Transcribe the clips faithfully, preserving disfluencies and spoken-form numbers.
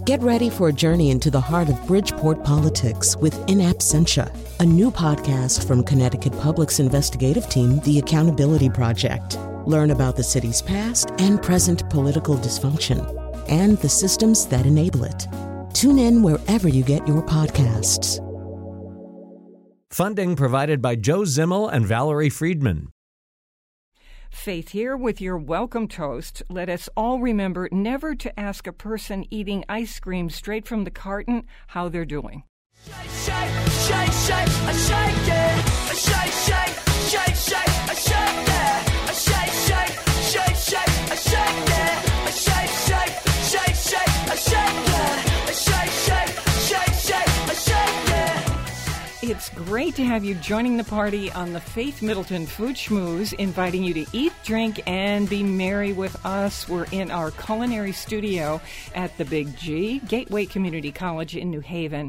Get ready for a journey into the heart of Bridgeport politics with In Absentia, a new podcast from Connecticut Public's investigative team, The Accountability Project. Learn about the city's past and present political dysfunction and the systems that enable it. Tune in wherever you get your podcasts. Funding provided by Joe Zimmel and Valerie Friedman. Faith here with your welcome toast. Let us all remember never to ask a person eating ice cream straight from the carton how they're doing. Shake, shake, shake, shake, I shake it. I shake, shake, shake, shake, I shake it. I shake, shake, shake, shake, I shake it. I shake, shake, shake, shake, I shake it. I shake, shake, shake, shake, I shake it. It's great to have you joining the party on the Faith Middleton Food Schmooze, inviting you to eat, drink, and be merry with us. We're in our culinary studio at the Big G, Gateway Community College in New Haven.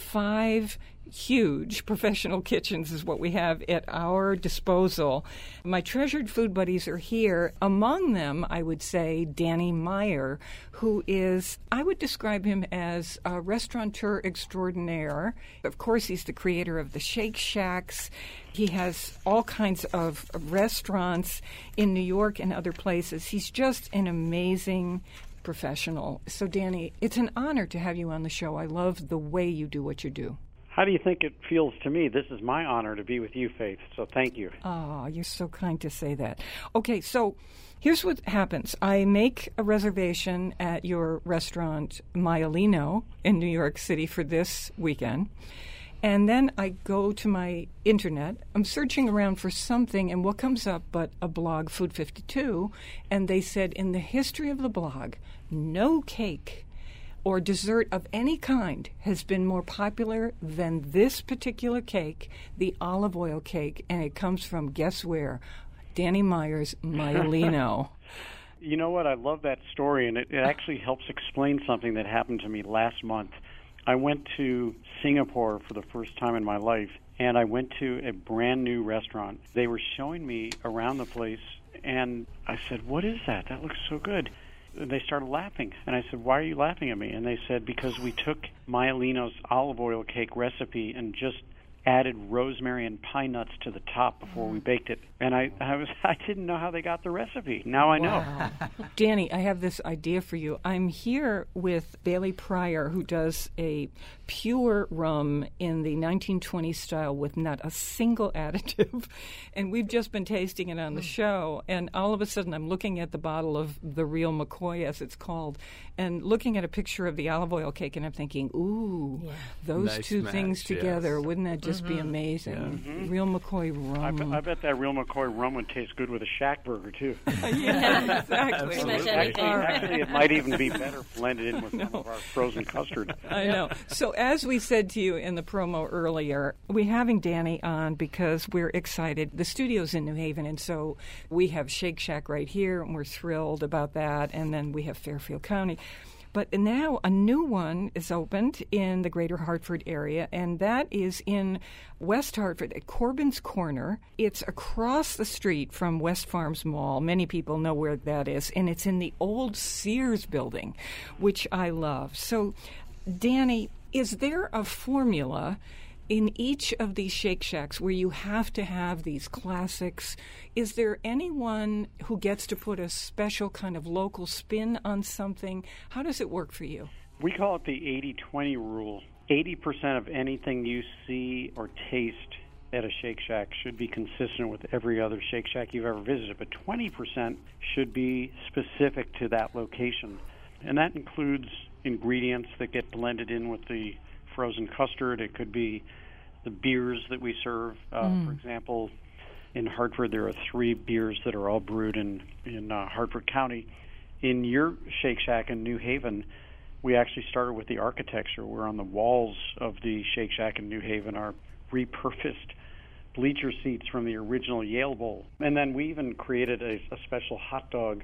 Five huge professional kitchens is what we have at our disposal. My treasured food buddies are here. Among them, I would say, Danny Meyer, who is, I would describe him as a restaurateur extraordinaire. Of course, he's the creator of the Shake Shacks. He has all kinds of restaurants in New York and other places. He's just an amazing professional. So, Danny, it's an honor to have you on the show. I love the way you do what you do. How do you think it feels to me? This is my honor to be with you, Faith, so thank you. Oh, you're so kind to say that. Okay, so here's what happens. I make a reservation at your restaurant, Maialino, in New York City for this weekend. And then I go to my internet. I'm searching around for something, and what comes up but a blog, Food fifty-two, and they said in the history of the blog, no cake or dessert of any kind has been more popular than this particular cake, the olive oil cake, and it comes from, guess where? Danny Meyer's Maialino. You know what? I love that story, and it, it actually helps explain something that happened to me last month. I went to Singapore for the first time in my life, and I went to a brand new restaurant. They were showing me around the place, and I said, what is that? That looks so good. They started laughing, and I said, why are you laughing at me? And they said, because we took Maialino's olive oil cake recipe and just added rosemary and pine nuts to the top before we baked it. And I, I was I didn't know how they got the recipe. Now I know. Wow. Danny, I have this idea for you. I'm here with Bailey Pryor, who does a pure rum in the nineteen twenties style with not a single additive. And we've just been tasting it on the show. And all of a sudden, I'm looking at the bottle of the real McCoy, as it's called, and looking at a picture of the olive oil cake, and I'm thinking, ooh, yeah. those nice two match, things together, yes. wouldn't that just Mm-hmm. be amazing? Yeah. Mm-hmm. Real McCoy rum. I, bet, I bet that real McCoy rum would taste good with a Shack burger, too. Yeah, exactly. Actually, actually, it might even be better blended in with no. some of our frozen custard. I know. So as we said to you in the promo earlier, we're having Danny on because we're excited. The studio's in New Haven, and so we have Shake Shack right here, and we're thrilled about that. And then we have Fairfield County. But now a new one is opened in the greater Hartford area, and that is in West Hartford at Corbin's Corner. It's across the street from West Farms Mall. Many people know where that is, and it's in the old Sears building, which I love. So, Danny, is there a formula in each of these Shake Shacks where you have to have these classics? Is there anyone who gets to put a special kind of local spin on something? How does it work for you? We call it the eighty twenty rule. eighty percent of anything you see or taste at a Shake Shack should be consistent with every other Shake Shack you've ever visited, but twenty percent should be specific to that location. And that includes ingredients that get blended in with the frozen custard. It could be the beers that we serve. Uh, mm. For example, in Hartford, there are three beers that are all brewed in, in uh, Hartford County. In your Shake Shack in New Haven, we actually started with the architecture, where on the walls of the Shake Shack in New Haven are repurposed bleacher seats from the original Yale Bowl. And then we even created a, a special hot dog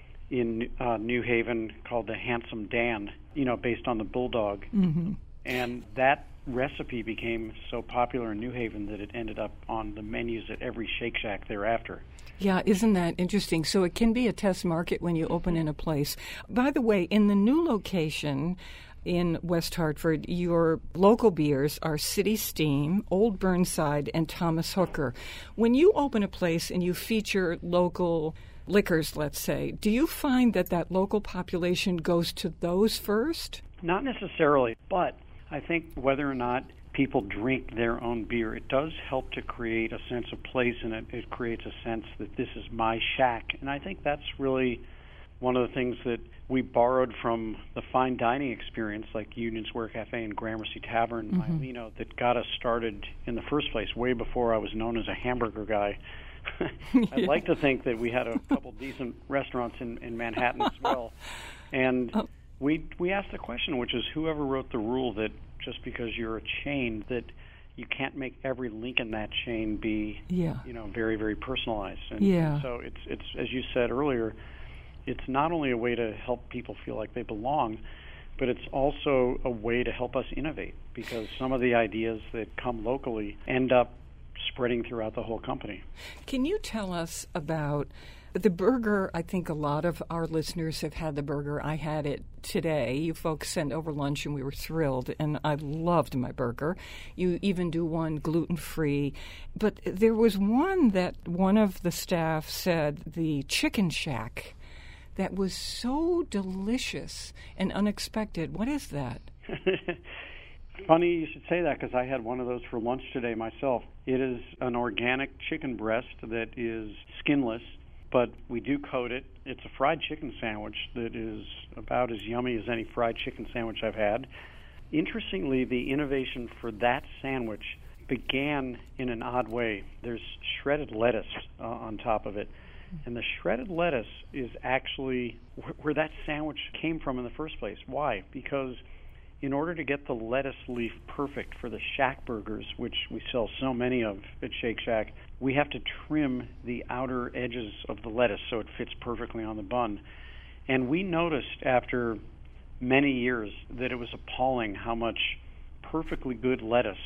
in uh, New Haven called the Handsome Dan, you know, based on the Bulldog. Mm-hmm. And that recipe became so popular in New Haven that it ended up on the menus at every Shake Shack thereafter. Yeah, isn't that interesting? So it can be a test market when you open in a place. By the way, in the new location, in West Hartford. Your local beers are City Steam, Old Burnside, and Thomas Hooker. When you open a place and you feature local liquors, let's say, do you find that that local population goes to those first? Not necessarily, but I think whether or not people drink their own beer, it does help to create a sense of place, and it, it creates a sense that this is my shack. And I think that's really one of the things that we borrowed from the fine dining experience, like Union Square Cafe and Gramercy Tavern, mm-hmm. Maialino, that got us started in the first place, way before I was known as a hamburger guy. I'd yeah. like to think that we had a couple decent restaurants in, in Manhattan as well. And oh. we we asked the question, which is whoever wrote the rule that just because you're a chain, that you can't make every link in that chain be, yeah. you know, very, very personalized. And, yeah. and so it's it's as you said earlier, it's not only a way to help people feel like they belong, but it's also a way to help us innovate, because some of the ideas that come locally end up spreading throughout the whole company. Can you tell us about the burger? I think a lot of our listeners have had the burger. I had it today. You folks sent over lunch, and we were thrilled, and I loved my burger. You even do one gluten-free. But there was one that one of the staff said, the Chicken Shack, that was so delicious and unexpected. What is that? Funny you should say that, because I had one of those for lunch today myself. It is an organic chicken breast that is skinless, but we do coat it. It's a fried chicken sandwich that is about as yummy as any fried chicken sandwich I've had. Interestingly, the innovation for that sandwich began in an odd way. There's shredded lettuce uh, on top of it. And the shredded lettuce is actually where that sandwich came from in the first place. Why? Because in order to get the lettuce leaf perfect for the Shack burgers, which we sell so many of at Shake Shack, we have to trim the outer edges of the lettuce so it fits perfectly on the bun. And we noticed after many years that it was appalling how much perfectly good lettuce,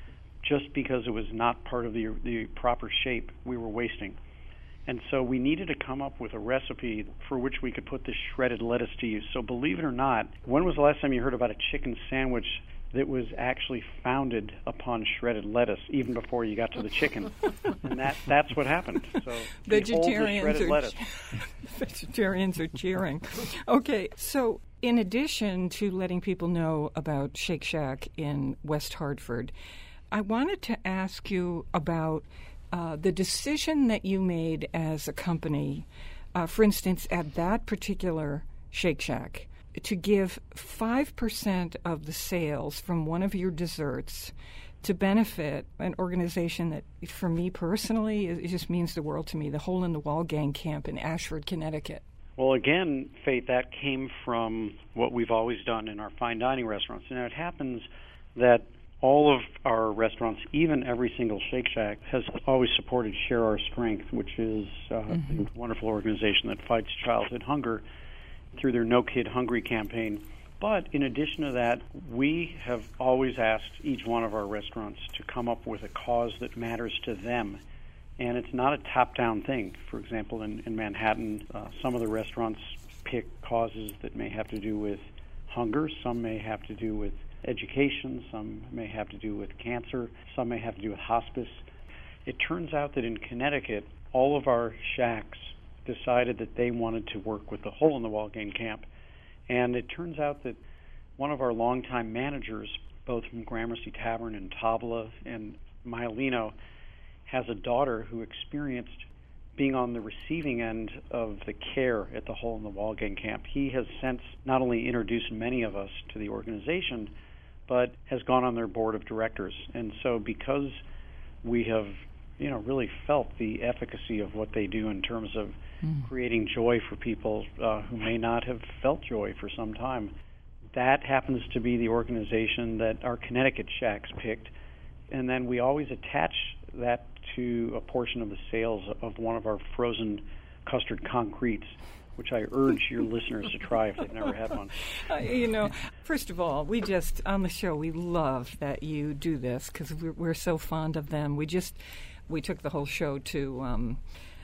just because it was not part of the, the proper shape, we were wasting. And so we needed to come up with a recipe for which we could put this shredded lettuce to use. So believe it or not, when was the last time you heard about a chicken sandwich that was actually founded upon shredded lettuce, even before you got to the chicken? And that that's what happened. So vegetarians are, lettuce. vegetarians are cheering. Okay, so in addition to letting people know about Shake Shack in West Hartford, I wanted to ask you about Uh, the decision that you made as a company, uh, for instance, at that particular Shake Shack, to give five percent of the sales from one of your desserts to benefit an organization that, for me personally, it, it just means the world to me, the Hole in the Wall Gang Camp in Ashford, Connecticut. Well, again, Faith, that came from what we've always done in our fine dining restaurants. And it happens that all of our restaurants, even every single Shake Shack, has always supported Share Our Strength, which is uh, mm-hmm. a wonderful organization that fights childhood hunger through their No Kid Hungry campaign. But in addition to that, we have always asked each one of our restaurants to come up with a cause that matters to them. And it's not a top-down thing. For example, in, in Manhattan, uh, some of the restaurants pick causes that may have to do with hunger, some may have to do with education, some may have to do with cancer, some may have to do with hospice. It turns out that in Connecticut, all of our shacks decided that they wanted to work with the Hole in the Wall Gang Camp. And it turns out that one of our longtime managers, both from Gramercy Tavern and Tabla and Maialino, has a daughter who experienced being on the receiving end of the care at the Hole in the Wall Gang Camp. He has since not only introduced many of us to the organization, but has gone on their board of directors. And so because we have, you know, really felt the efficacy of what they do in terms of mm. creating joy for people uh, who may not have felt joy for some time, that happens to be the organization that our Connecticut Shacks picked. And then we always attach that to a portion of the sales of one of our frozen custard concretes, which I urge your listeners to try if they've never had one. Uh, you know, first of all, we just, on the show, we love that you do this because we're, we're so fond of them. We just, we took the whole show to um,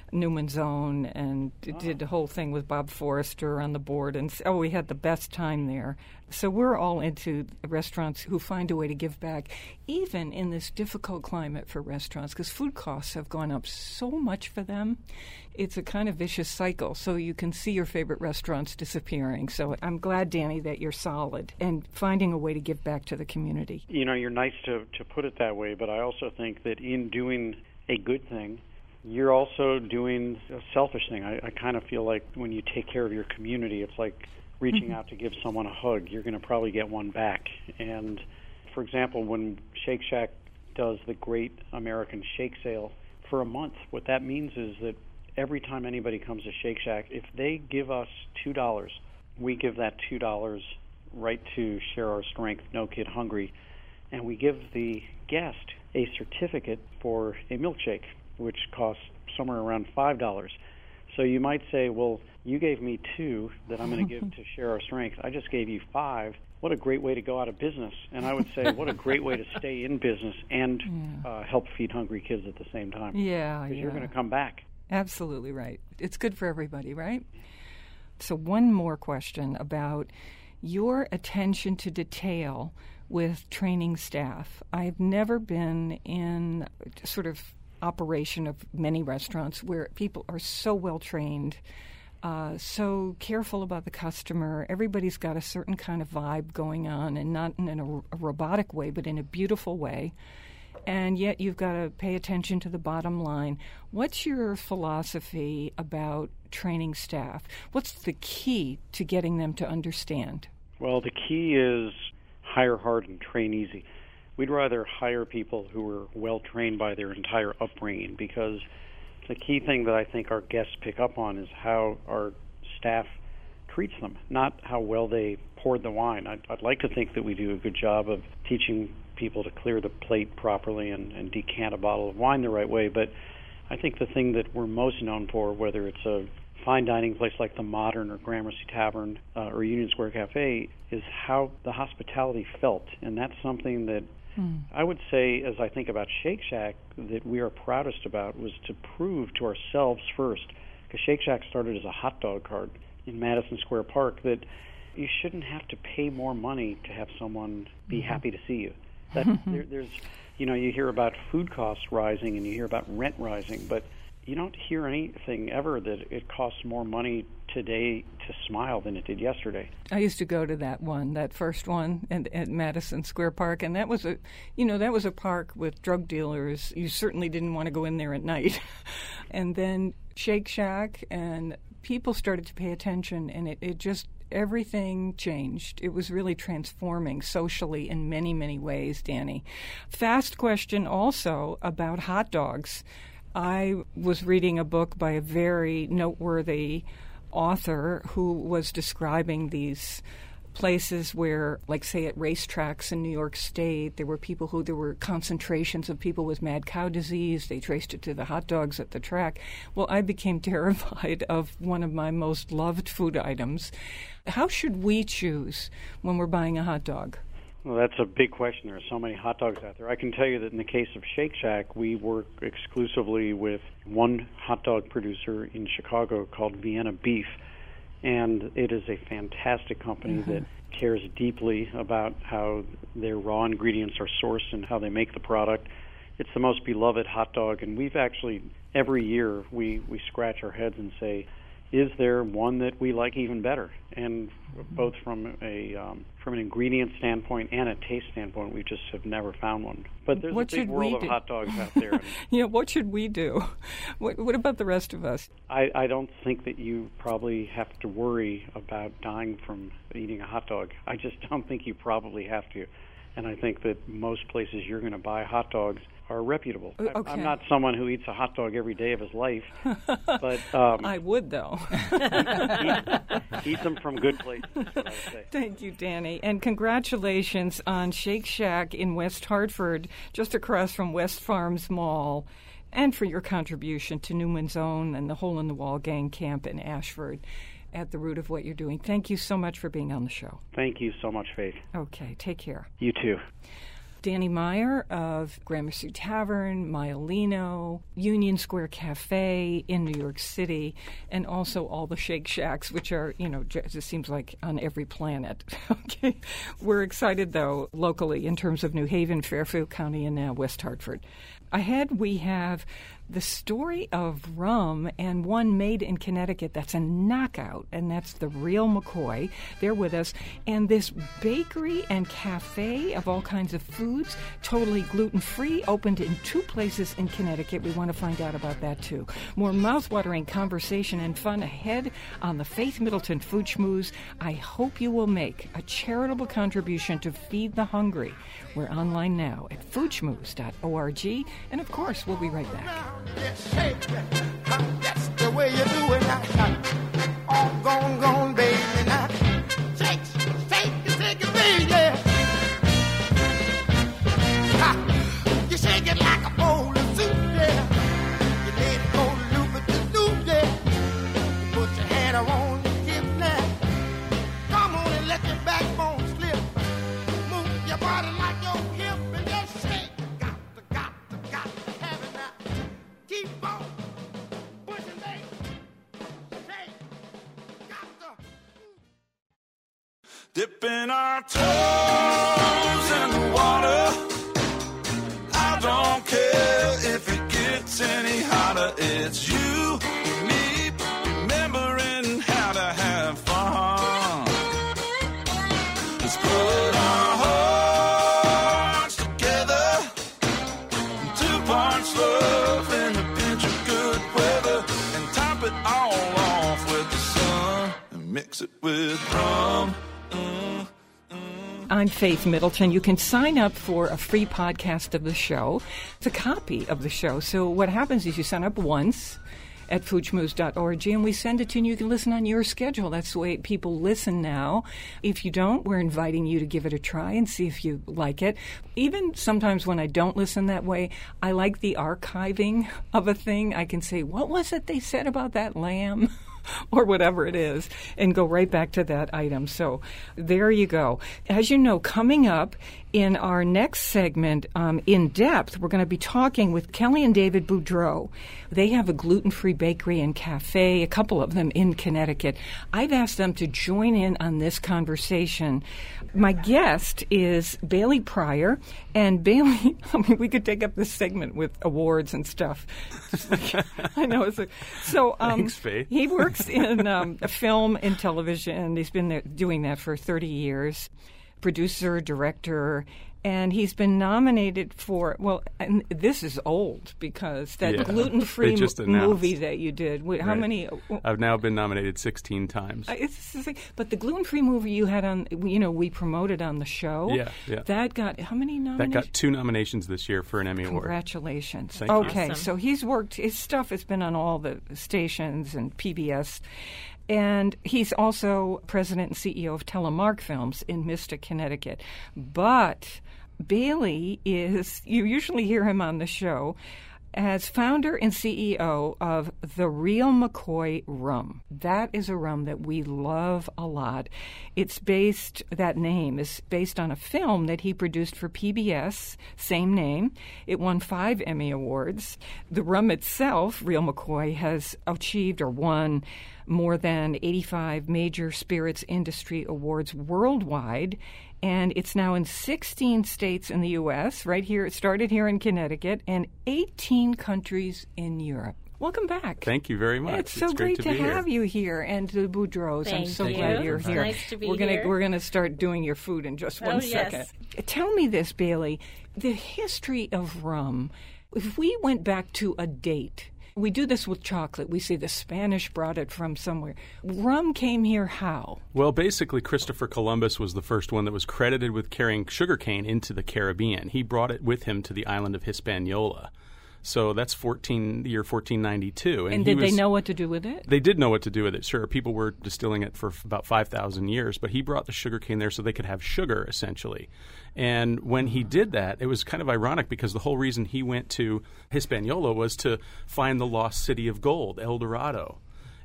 Newman's Own and Oh. did the whole thing with Bob Forrester on the board. And oh, we had the best time there. So we're all into restaurants who find a way to give back, even in this difficult climate for restaurants, because food costs have gone up so much for them. It's a kind of vicious cycle, so you can see your favorite restaurants disappearing. So I'm glad, Danny, that you're solid and finding a way to give back to the community. You know, you're nice to, to put it that way, but I also think that in doing a good thing, you're also doing a selfish thing. I, I kind of feel like when you take care of your community, it's like reaching Mm-hmm. out to give someone a hug. You're going to probably get one back. And, for example, when Shake Shack does the Great American Shake Sale for a month, what that means is that every time anybody comes to Shake Shack, if they give us two dollars, we give that two dollars right to Share Our Strength, No Kid Hungry, and we give the guest a certificate for a milkshake, which costs somewhere around five dollars. So you might say, well, you gave me two that I'm going to give to Share Our Strength. I just gave you five. What a great way to go out of business. And I would say, what a great way to stay in business and Yeah. uh, help feed hungry kids at the same time. Yeah, Because yeah. you're going to come back. Absolutely right. It's good for everybody, right? So one more question about your attention to detail with training staff. I've never been in sort of operation of many restaurants where people are so well trained, uh, so careful about the customer. Everybody's got a certain kind of vibe going on, and not in a, a robotic way, but in a beautiful way. And yet you've got to pay attention to the bottom line. What's your philosophy about training staff? What's the key to getting them to understand? Well, the key is hire hard and train easy. We'd rather hire people who are well trained by their entire upbringing, because the key thing that I think our guests pick up on is how our staff treats them, not how well they poured the wine. I'd, I'd like to think that we do a good job of teaching people to clear the plate properly and, and decant a bottle of wine the right way, but I think the thing that we're most known for, whether it's a fine dining place like the Modern or Gramercy Tavern uh, or Union Square Cafe, is how the hospitality felt. And that's something that hmm. I would say, as I think about Shake Shack, that we are proudest about, was to prove to ourselves first, because Shake Shack started as a hot dog cart in Madison Square Park, that you shouldn't have to pay more money to have someone be mm-hmm. happy to see you. That there, there's, you know, you hear about food costs rising and you hear about rent rising, but you don't hear anything ever that it costs more money today to smile than it did yesterday. I used to go to that one, that first one at, at Madison Square Park, and that was a, you know, that was a park with drug dealers. You certainly didn't want to go in there at night. And then Shake Shack, and people started to pay attention, and it, it just, everything changed. It was really transforming socially in many, many ways, Danny. Fast question also about hot dogs. I was reading a book by a very noteworthy author who was describing these places where, like, say, at racetracks in New York State, there were people who, there were concentrations of people with mad cow disease. They traced it to the hot dogs at the track. Well, I became terrified of one of my most loved food items. How should we choose when we're buying a hot dog? Well, that's a big question. There are so many hot dogs out there. I can tell you that in the case of Shake Shack, we work exclusively with one hot dog producer in Chicago called Vienna Beef, and it is a fantastic company mm-hmm. that cares deeply about how their raw ingredients are sourced and how they make the product. It's the most beloved hot dog, and we've actually, every year, we, we scratch our heads and say, is there one that we like even better? And both from a um, from an ingredient standpoint and a taste standpoint, we just have never found one. But there's what a big world of do? hot dogs out there. Yeah, what should we do? What, what about the rest of us? I, I don't think that you probably have to worry about dying from eating a hot dog. I just don't think you probably have to. And I think that most places you're going to buy hot dogs are reputable. Okay. I'm not someone who eats a hot dog every day of his life, but um, I would, though. eat, eat them from good places, is what I would say. Thank you, Danny, and congratulations on Shake Shack in West Hartford, just across from West Farms Mall, and for your contribution to Newman's Own and the Hole in the Wall Gang Camp in Ashford. At the root of what you're doing. Thank you so much for being on the show. Thank you so much, Faith. Okay, take care. You too. Danny Meyer of Gramercy Tavern, Maialino, Union Square Cafe in New York City, and also all the Shake Shacks, which are, you know, it seems like on every planet. Okay, we're excited, though, locally in terms of New Haven, Fairfield County, and now West Hartford. Ahead, we have the story of rum, and one made in Connecticut that's a knockout, and that's the Real McCoy. They're with us. And this bakery and cafe of all kinds of foods, totally gluten-free, opened in two places in Connecticut. We want to find out about that, too. More mouth-watering conversation and fun ahead on the Faith Middleton Food Schmooze. I hope you will make a charitable contribution to Feed the Hungry. We're online now at food schmooze dot org. And, of course, we'll be right back. Yes, shake that. That's the way you do it now. All gone, gone, baby, now. Shake, shake, shake it, baby, yeah. Ha. You shake it like a bowl of soup, yeah. You let it go loop it to loop, yeah. You put your hand around your hip now. Come on and let your backbone slip. Move your body like your hip and just shake. Got to, got to, got to have it now. Keep on pushing, baby. Shake. Got to. Dipping our toes in the water. I don't care if it gets any hotter. It's you and me remembering how to have fun. Let's put our hearts together. Two parts love and a pinch of good weather. And top it all off with the sun. And mix it with rum. Mm, mm. I'm Faith Middleton. You can sign up for a free podcast of the show. It's a copy of the show. So what happens is you sign up once at food schmooze dot org, and we send it to you, and you can listen on your schedule. That's the way people listen now. If you don't, we're inviting you to give it a try and see if you like it. Even sometimes when I don't listen that way, I like the archiving of a thing. I can say, what was it they said about that lamb? Or whatever it is, and go right back to that item. So there you go. As you know, coming up in our next segment, um, In Depth, we're going to be talking with Kelly and David Boudreau. They have a gluten-free bakery and cafe, a couple of them in Connecticut. I've asked them to join in on this conversation. My guest is Bailey Pryor, and Bailey, I mean, we could take up this segment with awards and stuff. Like, I know. It's like, so um, Thanks, Faith. He works in um, film and television. He's been there doing that for thirty years. Producer, director, and he's been nominated for, well, and this is old because that Yeah, gluten-free they just mo- announced. movie that you did, wait, how Right. many? I've now been nominated sixteen times. Uh, It's, it's, it's, but the gluten-free movie you had on, you know, we promoted on the show. Yeah, yeah. That got, how many That nominations? got two nominations this year for an Emmy Award. Congratulations. Thank you. Okay, Awesome. so he's worked, his stuff has been on all the stations and P B S. And he's also president and C E O of Telemark Films in Mystic, Connecticut. But Bailey is, you usually hear him on the show, as founder and C E O of the Real McCoy Rum. That is a rum that we love a lot. It's based, that name is based on a film that he produced for P B S, same name. It won five Emmy Awards. The rum itself, Real McCoy, has achieved or won more than eighty-five major spirits industry awards worldwide. And it's now in sixteen states in the U S, right here. It started here in Connecticut, and eighteen countries in Europe. Welcome back. Thank you very much. It's so great, great, to, be have here. you here, and the Boudreaux. I'm Thank so you. glad you're It's here. nice to be we're gonna here. we're gonna start doing your food in just one Oh, second. yes. Tell me this, Bailey. The history of rum. If we went back to a date. We do this with chocolate. We say the Spanish brought it from somewhere. Rum came here how? Well, basically, Christopher Columbus was the first one that was credited with carrying sugarcane into the Caribbean. He brought it with him to the island of Hispaniola. So that's fourteen the year fourteen ninety-two. And, he did was, they know what to do with it? They did know what to do with it, sure. People were distilling it for f- about five thousand years, but he brought the sugarcane there so they could have sugar, essentially. And when he did that, it was kind of ironic because the whole reason he went to Hispaniola was to find the lost city of gold, El Dorado.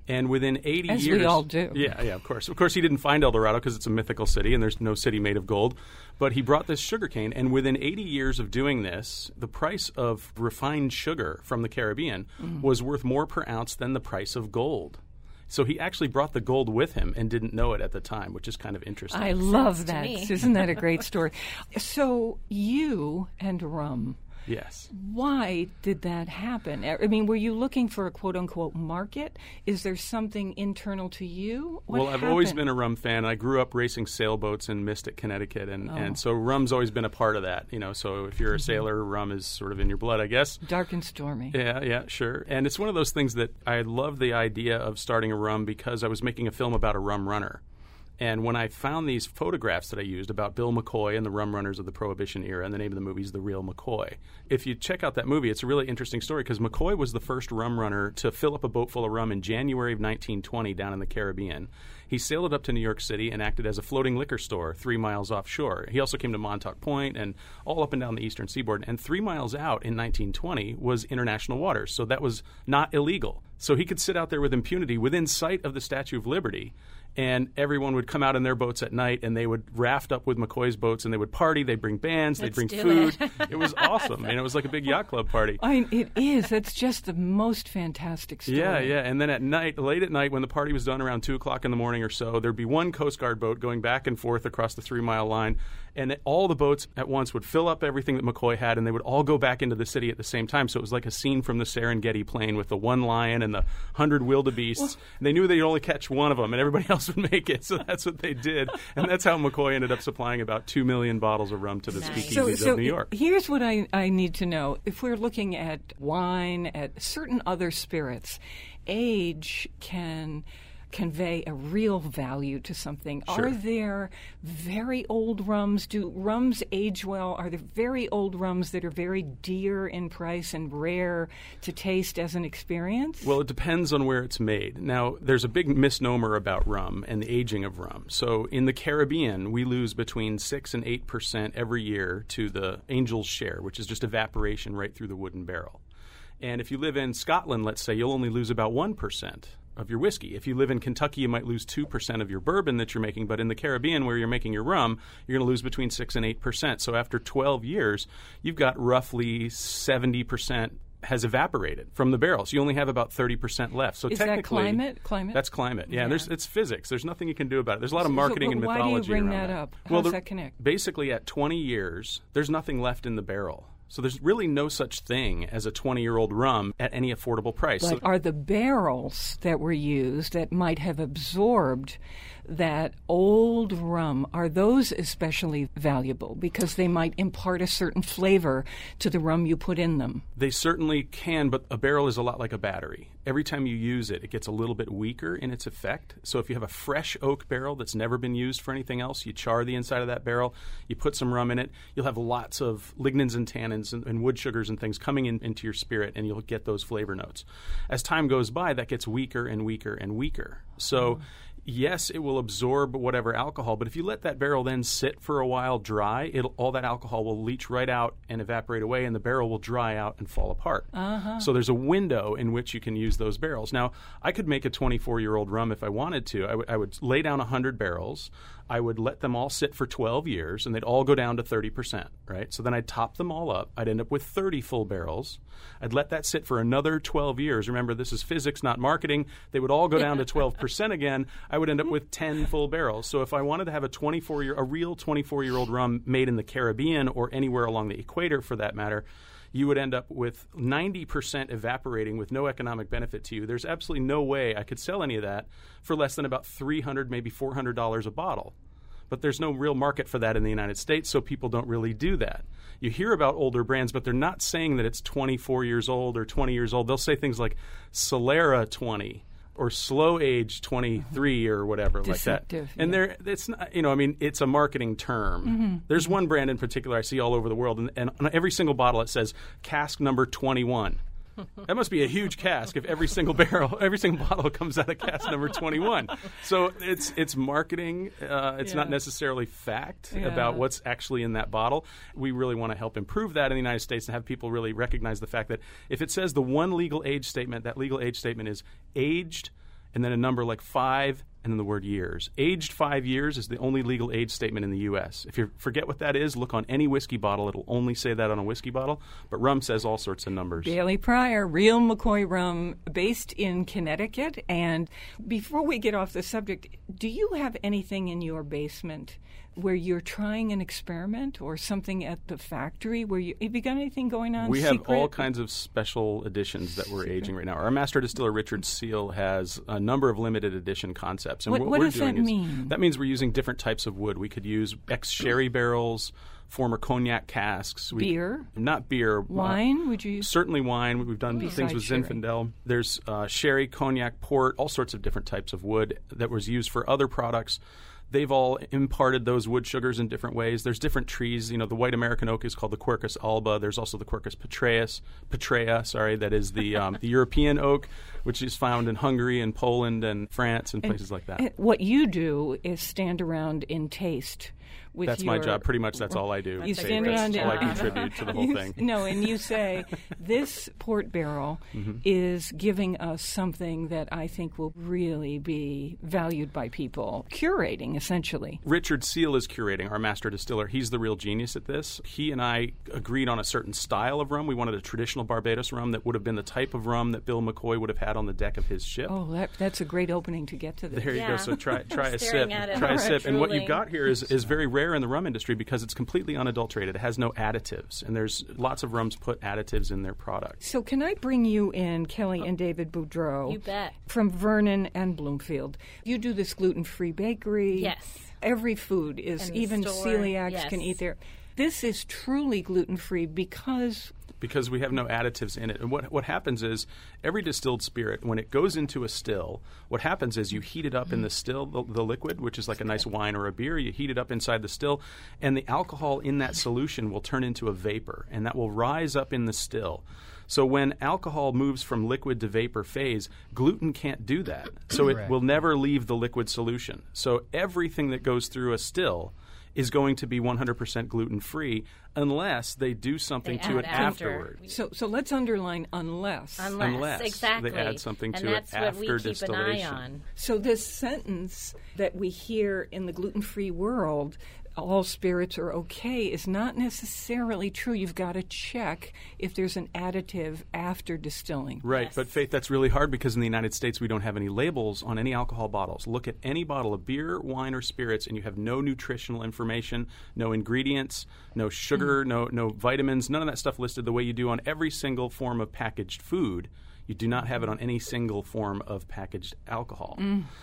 And within eighty As years... we all do. Yeah, yeah, of course. Of course, he didn't find El Dorado because it's a mythical city and there's no city made of gold. But he brought this sugarcane, and within eighty years of doing this, the price of refined sugar from the Caribbean mm. was worth more per ounce than the price of gold. So he actually brought the gold with him and didn't know it at the time, which is kind of interesting. I love that. Isn't that a great story? So you and rum. Yes. Why did that happen? I mean, were you looking for a quote-unquote market? Is there something internal to you? What well, I've happened? always been a rum fan. I grew up racing sailboats in Mystic, Connecticut, and, oh. and so rum's always been a part of that. You know, so if you're a sailor, rum is sort of in your blood, I guess. Dark and stormy. Yeah, yeah, sure. And it's one of those things that I love the idea of starting a rum because I was making a film about a rum runner. And when I found these photographs that I used about Bill McCoy and the rum runners of the Prohibition era, and the name of the movie is The Real McCoy. If you check out that movie, it's a really interesting story because McCoy was the first rum runner to fill up a boat full of rum in January of nineteen twenty down in the Caribbean. He sailed it up to New York City and acted as a floating liquor store three miles offshore. He also came to Montauk Point and all up and down the eastern seaboard. And three miles out in nineteen twenty was international waters, so that was not illegal. So he could sit out there with impunity within sight of the Statue of Liberty, and everyone would come out in their boats at night, and they would raft up with McCoy's boats, and they would party. They'd bring bands. Let's they'd bring do food. It. It was awesome. And it was like a big yacht club party. I, it is. That's just the most fantastic story. Yeah, yeah. And then at night, late at night, when the party was done around two o'clock in the morning or so, there'd be one Coast Guard boat going back and forth across the three-mile line, and all the boats at once would fill up everything that McCoy had, and they would all go back into the city at the same time. So it was like a scene from the Serengeti Plain with the one lion and the hundred wildebeests. Well, and they knew they'd only catch one of them, and everybody else would make it. So that's what they did. And that's how McCoy ended up supplying about two million bottles of rum to the Nice. speakeasies So, so of New York. Here's what I, I need to know. If we're looking at wine, at certain other spirits, age can convey a real value to something. Sure. Are there very old rums? Do rums age well? Are there very old rums that are very dear in price and rare to taste as an experience? Well, it depends on where it's made. Now, there's a big misnomer about rum and the aging of rum. So in the Caribbean, we lose between six and eight percent every year to the angel's share, which is just evaporation right through the wooden barrel. And if you live in Scotland, let's say, you'll only lose about one percent of your whiskey. If you live in Kentucky, you might lose two percent of your bourbon that you're making, but in the Caribbean where you're making your rum, you're going to lose between six and eight percent. So after twelve years, you've got roughly seventy percent has evaporated from the barrel. So you only have about thirty percent left. So Is technically, that climate? Climate? That's climate. Yeah, Yeah. There's it's physics. There's nothing you can do about it. There's a lot of So- marketing so, and but why mythology do you bring around that up? How Well, does the- that connect? Basically, at twenty years, there's nothing left in the barrel. So there's really no such thing as a twenty-year-old rum at any affordable price. But So- are the barrels that were used that might have absorbed that old rum, are those especially valuable because they might impart a certain flavor to the rum you put in them? They certainly can, but a barrel is a lot like a battery. Every time you use it, it gets a little bit weaker in its effect. So if you have a fresh oak barrel that's never been used for anything else, you char the inside of that barrel, you put some rum in it, you'll have lots of lignans and tannins and, and wood sugars and things coming in, into your spirit, and you'll get those flavor notes. As time goes by, that gets weaker and weaker and weaker. So yes, it will absorb whatever alcohol, but if you let that barrel then sit for a while dry, it'll, all that alcohol will leach right out and evaporate away, and the barrel will dry out and fall apart. Uh-huh. So there's a window in which you can use those barrels. Now, I could make a twenty-four-year-old rum if I wanted to. I, w- I would lay down one hundred barrels. I would let them all sit for twelve years, and they'd all go down to thirty percent, right? So then I'd top them all up. I'd end up with thirty full barrels. I'd let that sit for another twelve years. Remember, this is physics, not marketing. They would all go down to twelve percent again. I would end up with ten full barrels. So if I wanted to have a twenty-four-year, a real twenty-four-year-old rum made in the Caribbean or anywhere along the equator for that matter, you would end up with ninety percent evaporating with no economic benefit to you. There's absolutely no way I could sell any of that for less than about three hundred dollars, maybe four hundred dollars a bottle. But there's no real market for that in the United States, so people don't really do that. You hear about older brands, but they're not saying that it's twenty-four years old or twenty years old. They'll say things like Solera twenty or Slow Age twenty-three or whatever Deceptive, like that. And yeah. they're it's not, you know, I mean, it's a marketing term. Mm-hmm. There's one brand in particular I see all over the world, and, and on every single bottle it says cask number twenty-one. That must be a huge cask if every single barrel, every single bottle comes out of cask number twenty-one. So it's it's marketing. Uh, it's Yeah. not necessarily fact Yeah. about what's actually in that bottle. We really want to help improve that in the United States and have people really recognize the fact that if it says the one legal age statement, that legal age statement is aged and then a number like five, and then the word years. Aged five years is the only legal age statement in the U S. If you forget what that is, look on any whiskey bottle. It'll only say that on a whiskey bottle. But rum says all sorts of numbers. Bailey Pryor, real McCoy rum, based in Connecticut. And before we get off the subject, do you have anything in your basement where you're trying an experiment or something at the factory? Where you have you got anything going on? We have secret? all kinds of special editions that we're aging right now. Our master distiller Richard Seal has a number of limited edition concepts. And What- what, what we're does doing that is, mean? That means we're using different types of wood. We could use ex-sherry barrels, former cognac casks. We, Beer? Not beer. Wine? Uh, Would you use? Certainly wine. We've done Besides things with sherry. Zinfandel. There's uh, sherry, cognac, port, all sorts of different types of wood that was used for other products. They've all imparted those wood sugars in different ways. There's different trees. You know, the white American oak is called the Quercus alba. There's also the Quercus petraeus, Petrea, sorry, that is the um, the European oak, which is found in Hungary and Poland and France and places like that. And what you do is stand around and taste. With That's my your- job. Pretty much that's all I do. You Say stand that's around all I and- contribute to the whole You- thing. No, and you say, this port barrel Mm-hmm. is giving us something that I think will really be valued by people. Curating, essentially. Richard Seal is curating, our master distiller. He's the real genius at this. He and I agreed on a certain style of rum. We wanted a traditional Barbados rum that would have been the type of rum that Bill McCoy would have had on the deck of his ship. Oh, that, that's a great opening to get to this. There you Yeah. go. So try try a sip. Staring at it. Try a sip. And what Drooling. you've got here is, is very rare in the rum industry because it's completely unadulterated. It has no additives. And there's lots of rums put additives in their products. So can I bring you in, Kelly and David Boudreau? You bet. From Vernon and Bloomfield. You do this gluten-free bakery. Yes. Every food is, And the even store, celiacs yes. can eat there. This is truly gluten-free because... Because we have no additives in it. And what what happens is every distilled spirit, when it goes into a still, what happens is you heat it up in the still, the, the liquid, which is like a nice wine or a beer. You heat it up inside the still, and the alcohol in that solution will turn into a vapor, and that will rise up in the still. So when alcohol moves from liquid to vapor phase, gluten can't do that. So it Correct. will never leave the liquid solution. So everything that goes through a still is going to be one hundred percent gluten-free unless they do something They to add it after. afterward. So, so let's underline unless. Unless, Unless exactly. they add something and to it that's what we after keep distillation. an eye on. So this sentence that we hear in the gluten-free world, all spirits are okay, is not necessarily true. You've got to check if there's an additive after distilling. Right, Yes. but Faith, that's really hard because in the United States we don't have any labels on any alcohol bottles. Look at any bottle of beer, wine, or spirits, and you have no nutritional information, no ingredients, no sugar, no no vitamins, none of that stuff listed the way you do on every single form of packaged food. You do not have it on any single form of packaged alcohol.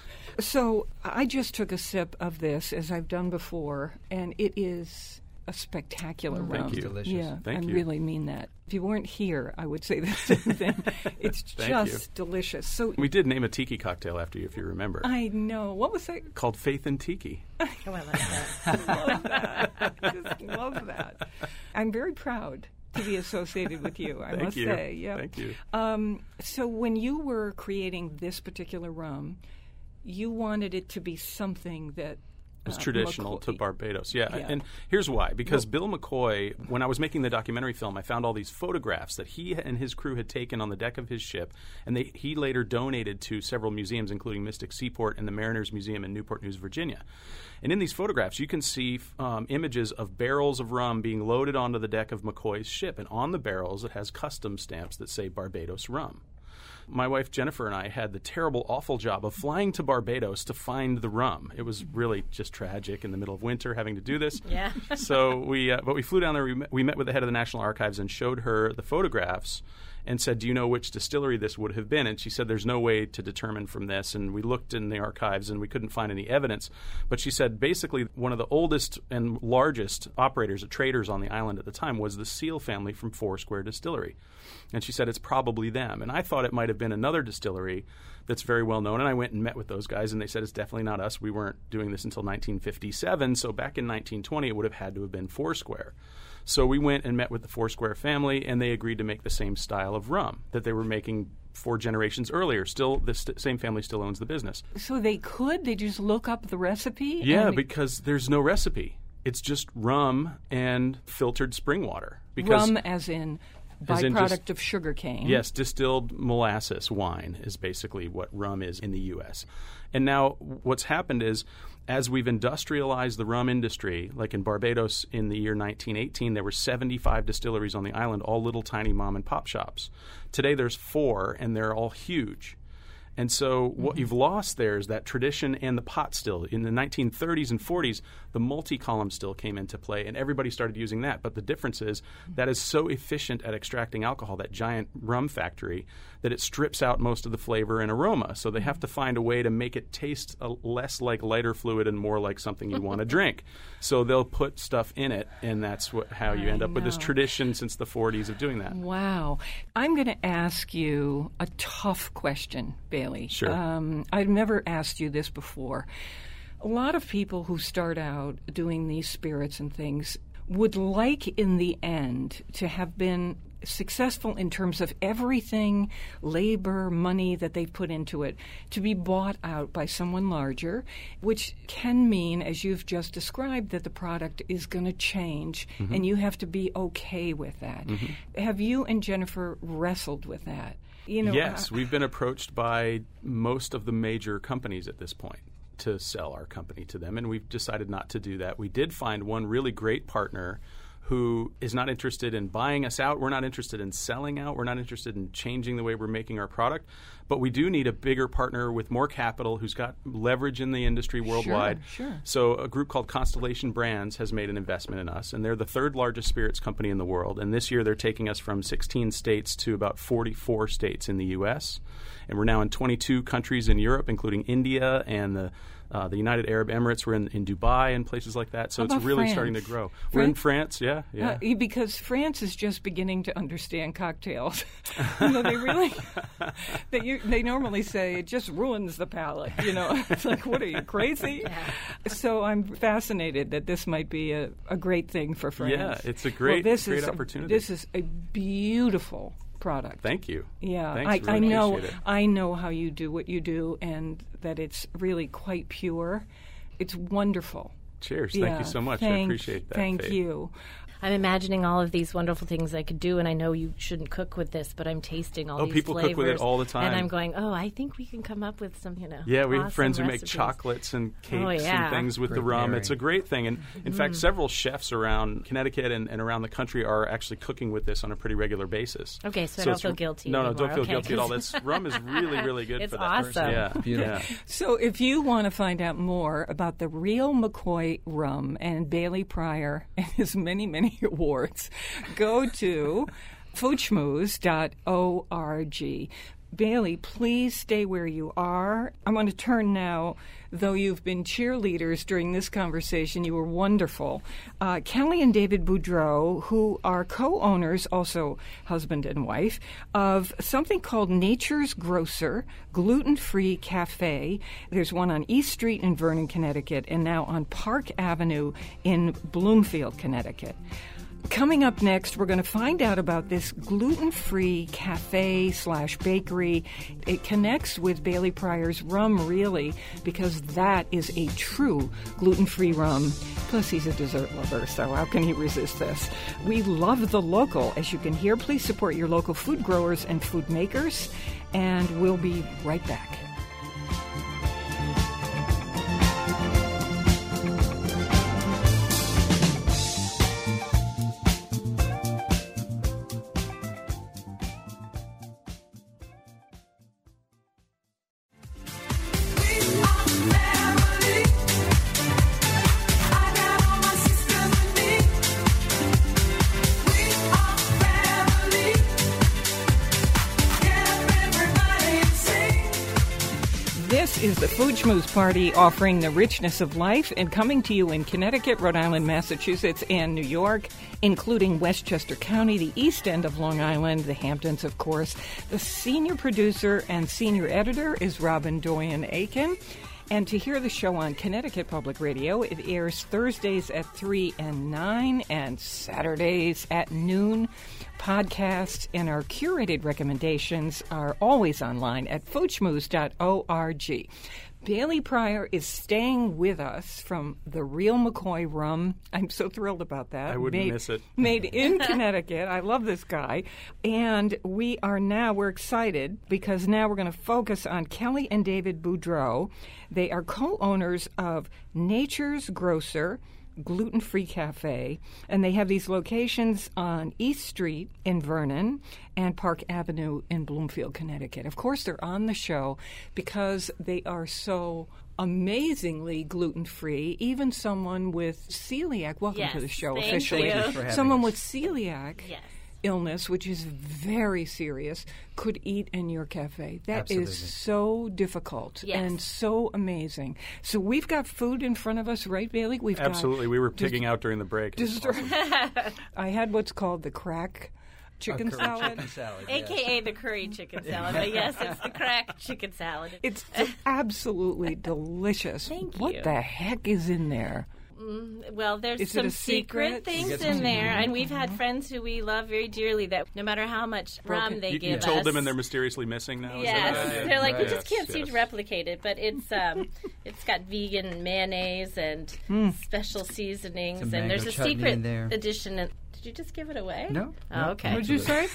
So I just took a sip of this, as I've done before, and it is a spectacular Thank rum. you. Delicious. Yeah, Thank I you. really mean that. If you weren't here, I would say the same thing. It's Thank just delicious. So We did name a tiki cocktail after you, if you remember, I know. What was that? called Faith and Tiki. Oh, I like that. Love that. Just love that. I'm very proud to be associated with you, I Thank must you. say. Yeah. Thank you. Um, so when you were creating this particular rum, you wanted it to be something that It was uh, traditional to McCoy- Barbados. Yeah. Yeah. And here's why. Because Bill McCoy, when I was making the documentary film, I found all these photographs that he and his crew had taken on the deck of his ship, and they, he later donated to several museums, including Mystic Seaport and the Mariners Museum in Newport News, Virginia. And in these photographs, you can see um, images of barrels of rum being loaded onto the deck of McCoy's ship. And on the barrels, it has custom stamps that say Barbados rum. My wife Jennifer and I had the terrible, awful job of flying to Barbados to find the rum. It was really just tragic in the middle of winter having to do this. Yeah. so we, uh, but we flew down there. We met, we met with the head of the National Archives and showed her the photographs and said, "Do you know which distillery this would have been?" And she said, "There's no way to determine from this." And we looked in the archives and we couldn't find any evidence. But she said, basically, one of the oldest and largest operators, traders on the island at the time, was the Seal family from Foursquare Distillery. And she said, it's probably them. And I thought it might have been another distillery that's very well known. And I went and met with those guys, and they said, it's definitely not us. We weren't doing this until nineteen fifty-seven. So back in nineteen twenty, it would have had to have been Foursquare. So we went and met with the Foursquare family, and they agreed to make the same style of rum that they were making four generations earlier. Still, the st- same family still owns the business. So they could? They just look up the recipe? Yeah, and- because there's no recipe. It's just rum and filtered spring water. Because rum as in As in byproduct just- of sugar cane. Yes, distilled molasses wine is basically what rum is in the U S. And now what's happened is, as we've industrialized the rum industry, like in Barbados in the year nineteen eighteen, there were seventy-five distilleries on the island, all little tiny mom and pop shops. Today there's four, and they're all huge. And so what Mm-hmm. you've lost there is that tradition and the pot still. In the nineteen thirties and forties, the multi-column still came into play, and everybody started using that. But the difference is that is so efficient at extracting alcohol, that giant rum factory, that it strips out most of the flavor and aroma. So they have to find a way to make it taste a, less like lighter fluid and more like something you want to drink. So they'll put stuff in it, and that's what, how you I end up with this know. tradition since the forties of doing that. Wow. I'm going to ask you a tough question, Bailey. Sure. Um, I've never asked you this before. A lot of people who start out doing these spirits and things would like, in the end, to have been successful in terms of everything, labor, money that they've put into it, to be bought out by someone larger, which can mean, as you've just described, that the product is going to change, Mm-hmm. and you have to be okay with that. Have you and Jennifer wrestled with that? You know, Yes, uh, we've been approached by most of the major companies at this point to sell our company to them, and we've decided not to do that. We did find one really great partner who is not interested in buying us out. We're not interested in selling out. We're not interested in changing the way we're making our product. But we do need a bigger partner with more capital who's got leverage in the industry worldwide. sure. So a group called Constellation Brands has made an investment in us, and they're the third largest spirits company in the world. And this year they're taking us from sixteen states to about forty-four states in the U S. And we're now in twenty-two countries in Europe, including India and the Uh, the United Arab Emirates. We're in, in Dubai and places like that. So How it's about really France? starting to grow. We're in France, yeah, yeah. Uh, because France is just beginning to understand cocktails. You know, they really, they, you, they normally say it just ruins the palate. You know, it's like, what are you, crazy? So I'm fascinated that this might be a, a great thing for France. Yeah, it's a great- well, this great is a- opportunity. this is a beautiful product. Thank you. Yeah, Thanks, I, really I know. appreciate it. I know how you do what you do, and that it's really quite pure. It's wonderful. Cheers. Yeah, Thank you so much. I thank- appreciate that. Thank Faith. you. I'm imagining all of these wonderful things I could do, and I know you shouldn't cook with this, but I'm tasting all Oh, these people flavors. cook with it all the time. And I'm going, oh, I think we can come up with some, you know, Yeah, we have awesome friends who make recipes. chocolates and cakes Oh, yeah. and things with the Great rum. pairing. It's a great thing. And in fact, several chefs around Connecticut and, and around the country are actually cooking with this on a pretty regular basis. Okay, so I don't it's- feel guilty No, no, anymore. don't feel Okay, guilty at all. 'cause- This rum is really, really good It's for that. awesome. Yeah. Beautiful. Yeah. So if you want to find out more about the real McCoy rum and Bailey Pryor and his many, many awards, go to food schmooze dot org. Bailey, please stay where you are. I'm going to turn now, though you've been cheerleaders during this conversation. You were wonderful. Uh, Kelly and David Boudreau, who are co-owners, also husband and wife, of something called Nature's Grocer, gluten-free cafe. There's one on East Street in Vernon, Connecticut, and now on Park Avenue in Bloomfield, Connecticut. Coming up next, we're going to find out about this gluten-free cafe slash bakery. It connects with Bailey Pryor's rum, really, because that is a true gluten-free rum. Plus, he's a dessert lover, so how can he resist this? We love the local. As you can hear, please support your local food growers and food makers, and we'll be right back. This is the Food Schmooze Party, offering the richness of life and coming to you in Connecticut, Rhode Island, Massachusetts, and New York, including Westchester County, the East End of Long Island, the Hamptons, of course. The senior producer and senior editor is Robin Doyen Aiken. And to hear the show on Connecticut Public Radio, it airs Thursdays at three and nine and Saturdays at noon. Podcasts and our curated recommendations are always online at food schmooze dot org. Bailey Pryor is staying with us from the Real McCoy Rum. I'm so thrilled about that. I wouldn't made, miss it. Made in Connecticut. I love this guy. And we are now, we're excited because now we're going to focus on Kelly and David Boudreau. They are co-owners of Nature's Grocer, gluten-free cafe, and they have these locations on East Street in Vernon and Park Avenue in Bloomfield, Connecticut. Of course, they're on the show because they are so amazingly gluten-free. Even someone with celiac, welcome Yes, to the show thank officially. you. Thank you for having Someone us. with celiac Yes. illness, which is very serious, could eat in your cafe. That is Absolutely. so difficult Yes. and so amazing. So we've got food in front of us, right, Bailey? We've Absolutely. got We were just- pigging out during the break. It was just- awesome. I had what's called the crack chicken curry salad. chicken salad, A yes. K A the curry chicken salad. But yes, it's the crack chicken salad. It's d- absolutely delicious. Thank what you. the heck is in there? Well, there's Is it some a secret? secret things You get some in there, secret. and we've had friends who we love very dearly that no matter how much rum they You, give you told us, them and they're mysteriously missing now? Is that yes, the idea? they're like we Right. just can't Yes, seem yes. to replicate it, but it's um, it's got vegan mayonnaise and special seasonings, Some and there's mango a chutney secret in there. addition. And, did you just give it away? No. Oh, no, okay. What'd you say?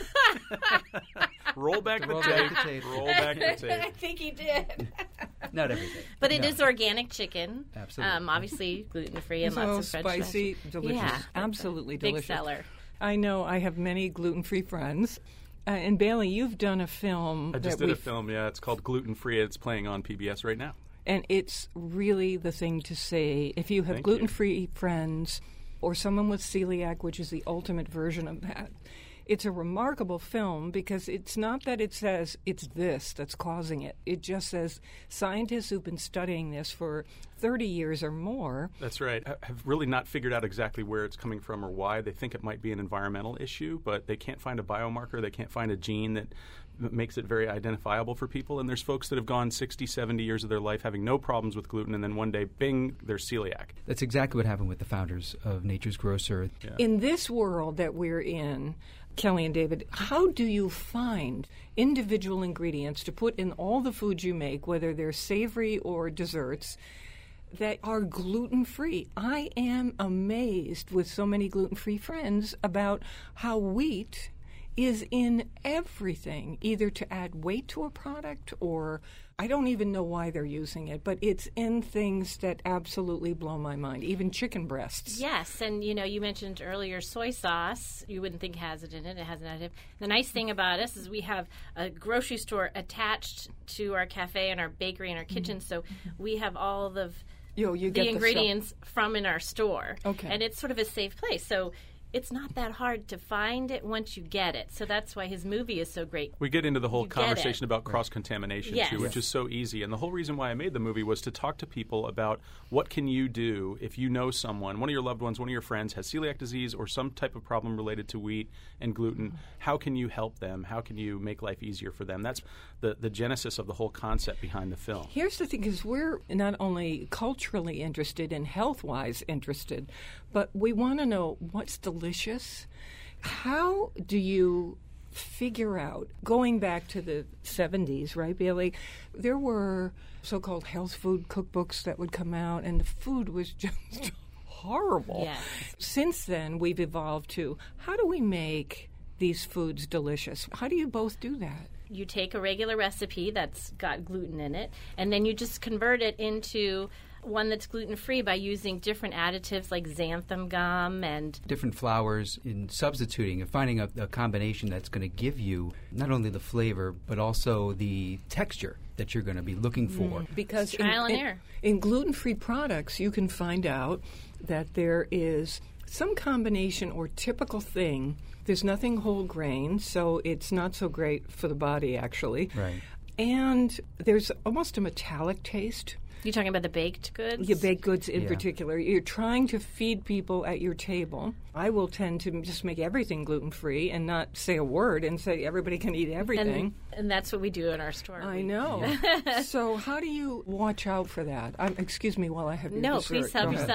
Roll back the Roll tape. back the tape. Roll back the I tape. think he did. Not everything. But it No. is organic chicken. Absolutely. Um, obviously gluten free and So lots of fresh spicy, vegetables. delicious. Yeah. Absolutely Big delicious. seller. I know I have many gluten-free friends. Uh, and Bailey, you've done a film I just that did a we've- film, yeah. It's called Gluten Free. It's playing on P B S right now. And it's really the thing to say. If you have Thank you. gluten-free friends or someone with celiac, which is the ultimate version of that, it's a remarkable film because it's not that it says it's this that's causing it. It just says scientists who've been studying this for thirty years or more. That's right. ha- Have really not figured out exactly where it's coming from or why. They think it might be an environmental issue, but they can't find a biomarker. They can't find a gene that m- makes it very identifiable for people. And there's folks that have gone sixty, seventy years of their life having no problems with gluten, and then one day, bing, they're celiac. That's exactly what happened with the founders of Nature's Grocer. In this world that we're in, Kelly and David, how do you find individual ingredients to put in all the foods you make, whether they're savory or desserts, that are gluten-free? I am amazed with so many gluten-free friends about how wheat is in everything, either to add weight to a product or I don't even know why they're using it, but it's in things that absolutely blow my mind, even chicken breasts. Yes, and you know, you mentioned earlier soy sauce. You wouldn't think has it in it. It has an additive. The nice thing about us is we have a grocery store attached to our cafe and our bakery and our kitchen, so we have all of Yo, you the get the ingredients from in our store. Okay. And it's sort of a safe place. So it's not that hard to find it once you get it. So that's why his movie is so great. We get into the whole You get conversation it. about cross-contamination, Yes. too, which Yes. is so easy. And the whole reason why I made the movie was to talk to people about what can you do if you know someone, one of your loved ones, one of your friends has celiac disease or some type of problem related to wheat and gluten. How can you help them? How can you make life easier for them? That's the, the genesis of the whole concept behind the film. Here's the thing, is we're not only culturally interested and health-wise interested, but we want to know what's delicious. How do you figure out, going back to the seventies, right, Bailey, there were so-called health food cookbooks that would come out, and the food was just horrible. Yes. Since then, we've evolved to, how do we make these foods delicious? How do you both do that? You take a regular recipe that's got gluten in it, and then you just convert it into one that's gluten-free by using different additives like xanthan gum and Different flours in substituting and finding a, a combination that's going to give you not only the flavor but also the texture that you're going to be looking for. Because Trial in, and in- error. in gluten-free products, you can find out that there is some combination or typical thing. There's nothing whole grain, so it's not so great for the body, actually. Right. And there's almost a metallic taste. you're talking about the baked goods? Your baked goods in Yeah. particular. You're trying to feed people at your table. I will tend to just make everything gluten-free and not say a word and say everybody can eat everything. and, and that's what we do in our store. I We- know. So how do you watch out for that? Um, excuse me while I have your No, dessert. please help Go ahead. yourself.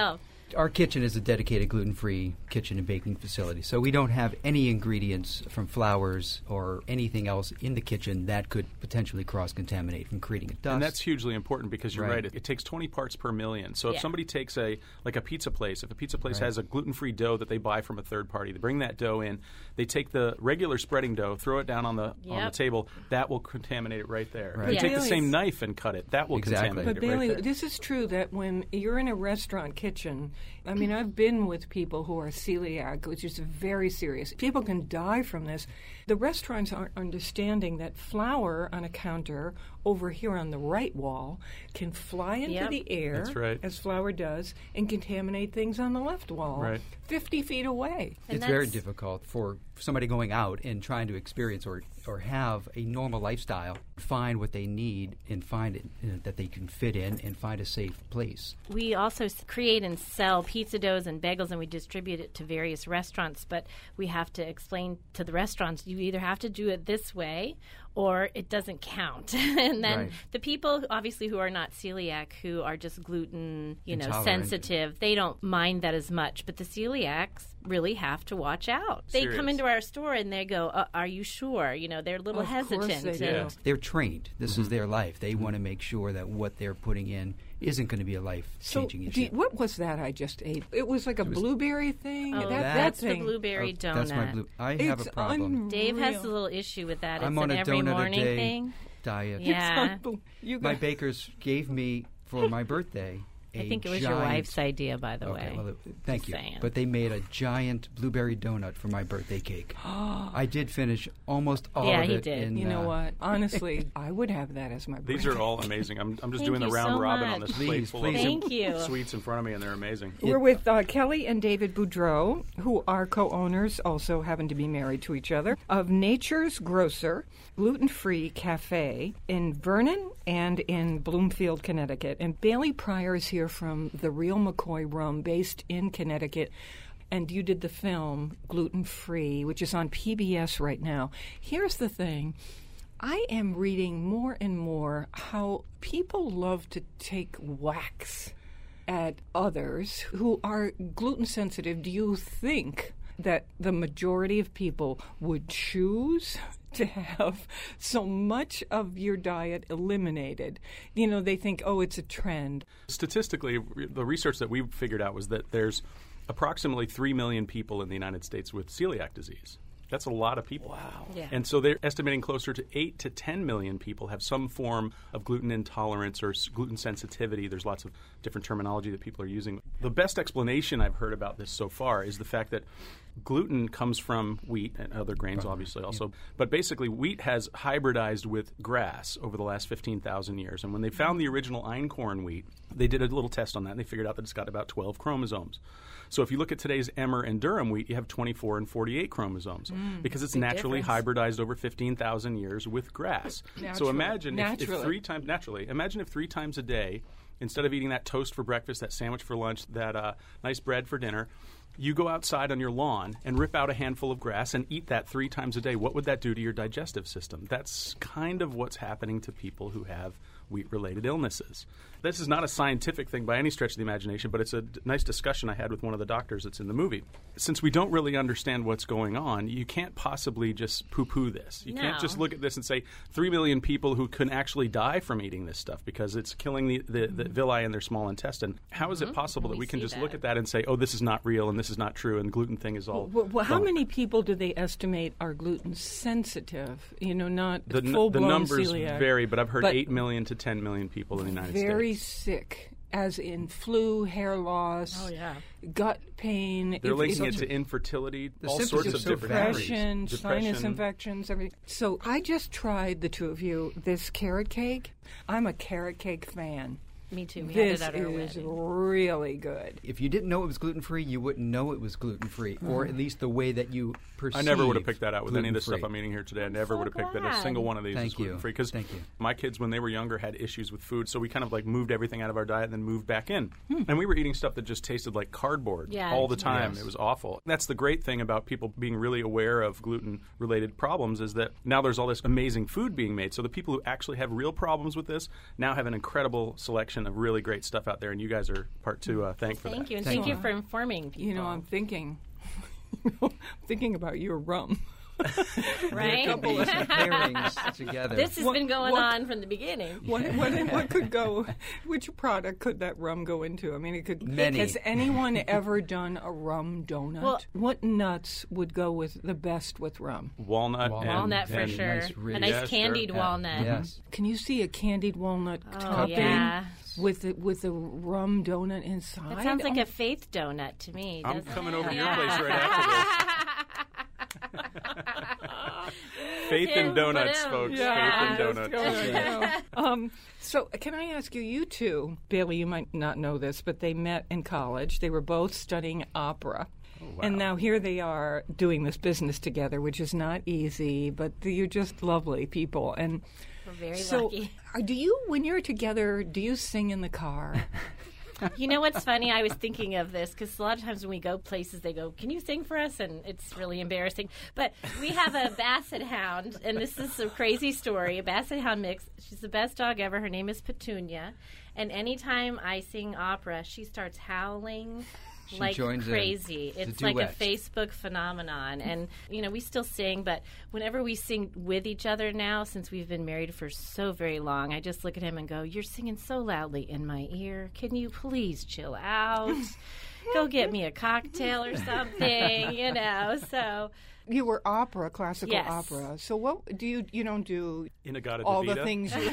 Our kitchen is a dedicated gluten-free kitchen and baking facility, so we don't have any ingredients from flours or anything else in the kitchen that could potentially cross-contaminate from creating a dust. And that's hugely important because you're Right. right. It, it takes twenty parts per million. So if Yeah. somebody takes a like a pizza place, if a pizza place Right. has a gluten-free dough that they buy from a third party, they bring that dough in, they take the regular spreading dough, throw it down on the on the Yep. table, that will contaminate it right there. Right. If you Yeah. take the Bailey's- same knife and cut it, that will Exactly. contaminate But it Bailey, right there. this is true that when you're in a restaurant kitchen, I mean, I've been with people who are celiac, which is very serious. People can die from this. The restaurants aren't understanding that flour on a counter over here on the right wall can fly into Yep. the air, That's right. as flour does, and contaminate things on the left wall, Right. fifty feet away. And It's very that's- difficult for somebody going out and trying to experience or, or have a normal lifestyle, find what they need and find it you know, that they can fit in and find a safe place. We also s- create and sell pizza doughs and bagels, and we distribute it to various restaurants. But we have to explain to the restaurants, you either have to do it this way or it doesn't count. And then Right. the people, obviously, who are not celiac, who are just gluten, you know, Intolerant. sensitive, they don't mind that as much. But the celiacs really have to watch out. They come Serious. into our store and they go, uh, "Are you sure?" You know, they're a little Of course hesitant. they and- do. Yeah. They're trained. This Mm-hmm. is their life. They want to make sure that what they're putting in isn't going to be a So, life-changing do issue. you- what was that I just ate? It was like a blueberry thing. Oh, that, that that's thing. the blueberry Oh, donut. That's my blue. I have It's a problem. Dave has unreal. a little issue with that. It's I'm on an a every donut morning a day thing. diet. Yeah. You My got- bakers gave me for my birthday. I a think it was your giant- wife's idea, by the Okay, way. well, thank Just you. saying. But they made a giant blueberry donut for my birthday cake. I did finish almost all Yeah, of he it. did. in, You know uh, what? Honestly, I would have that as my These birthday. are all amazing. I'm, I'm just Thank doing the you round so robin on much. this plate Please, full please. of Thank you. sweets in front of me, and they're amazing. We're with uh, Kelly and David Boudreau, who are co-owners, also happen to be married to each other, of Nature's Grocer, gluten-free cafe in Vernon and in Bloomfield, Connecticut. And Bailey Pryor is here from the Real McCoy Rum, based in Connecticut. And you did the film Gluten Free, which is on P B S right now. Here's the thing. I am reading more and more how people love to take whacks at others who are gluten sensitive. Do you think that the majority of people would choose to have so much of your diet eliminated? You know, they think, oh, it's a trend. Statistically, re- the research that we figured out was that there's approximately three million people in the United States with celiac disease. That's a lot of people. Wow. Yeah. And so they're estimating closer to eight to ten million people have some form of gluten intolerance or s- gluten sensitivity. There's lots of different terminology that people are using. The best explanation I've heard about this so far is the fact that gluten comes from wheat and other grains, obviously, also. But basically, wheat has hybridized with grass over the last fifteen thousand years. And when they found the original einkorn wheat, they did a little test on that, and they figured out that it's got about twelve chromosomes. So if you look at today's Emmer and Durham wheat, you have twenty-four and forty-eight chromosomes because it's big naturally difference. hybridized over fifteen thousand years with grass. So Naturally. imagine if, if Naturally. three times naturally, imagine if three times a day, instead of eating that toast for breakfast, that sandwich for lunch, that uh, nice bread for dinner, you go outside on your lawn and rip out a handful of grass and eat that three times a day. What would that do to your digestive system? That's kind of what's happening to people who have wheat-related illnesses. This is not a scientific thing by any stretch of the imagination, but it's a d- nice discussion I had with one of the doctors that's in the movie. Since we don't really understand what's going on, you can't possibly just poo-poo this. You can't No. just look at this and say three million people who can actually die from eating this stuff because it's killing the, the, the villi in their small intestine. How is it possible We that we can see just look that. at that and say, oh, this is not real and this is not true and gluten thing is all Well, well, how bunk? many people do they estimate are gluten sensitive? You know, not The, n- full the blown numbers celiac, vary, but I've heard but eight million to ten million people in the United very States. sick, as in flu, hair loss, Oh, yeah. gut pain. They're if- linking if- it to infertility, The all symptoms sorts are of so different varied. depression, reasons. sinus Depression. infections, everything. So I just tried, the two of you, this carrot cake. I'm a carrot cake fan. Me too. We This had it at our is wedding. really good. If you didn't know it was gluten-free, you wouldn't know it was gluten-free, or at least the way that you perceive I never would have picked that out with any of the stuff gluten-free. I'm eating here today. I never so would have picked that. A glad. single one of these Thank is you. gluten free because Thank you. my kids, when they were younger, had issues with food, so we kind of like moved everything out of our diet and then moved back in. Hmm. And we were eating stuff that just tasted like cardboard Yeah, all the it's time. Yes. It was awful. That's the great thing about people being really aware of gluten-related problems is that now there's all this amazing food being made. So the people who actually have real problems with this now have an incredible selection collection of really great stuff out there, and you guys are part to uh, thank for Thank that. you, and Thank thank, you. you for informing people. You know, I'm thinking, thinking about your rum. right? Couple of pairings together. This has What- been going what- on from the beginning. What, what, what could go? Which product could that rum go into? I mean, it could. Many. Has anyone ever done a rum donut? Well- what nuts would go with the best with rum? Walnut, Walnut. and, Walnut for and sure. nice a rich- nice Yes, sure. candied Yeah. walnut. Yes. Can you see a candied walnut Oh, topping yeah. with the, with the rum donut inside? That sounds like Oh, a faith donut to me. I'm doesn't coming it? over to your Yeah. place right after Faith in Him, donuts, put him. folks. Yeah, Faith in that's donuts. going, you know. um, so, can I ask you, you two, Bailey, you might not know this, but they met in college. They were both studying opera. And now here they are doing this business together, which is not easy, but you're just lovely people. And We're very so, lucky. uh, do you, when you're together, do you sing in the car? You know what's funny? I was thinking of this because a lot of times when we go places, they go, "Can you sing for us?" And it's really embarrassing. But we have a Basset Hound, and this is a crazy story. A Basset Hound mix. She's the best dog ever. Her name is Petunia. And anytime I sing opera, she starts howling She like joins in. crazy. It's a It's like a duet. Facebook phenomenon. And, you know, we still sing, but whenever we sing with each other now, since we've been married for so very long, I just look at him and go, "You're singing so loudly in my ear. Can you please chill out? Go get me a cocktail or something," you know, so... You were opera, classical Yes. opera. So what do you, you don't do Inagata all the Devita. things you...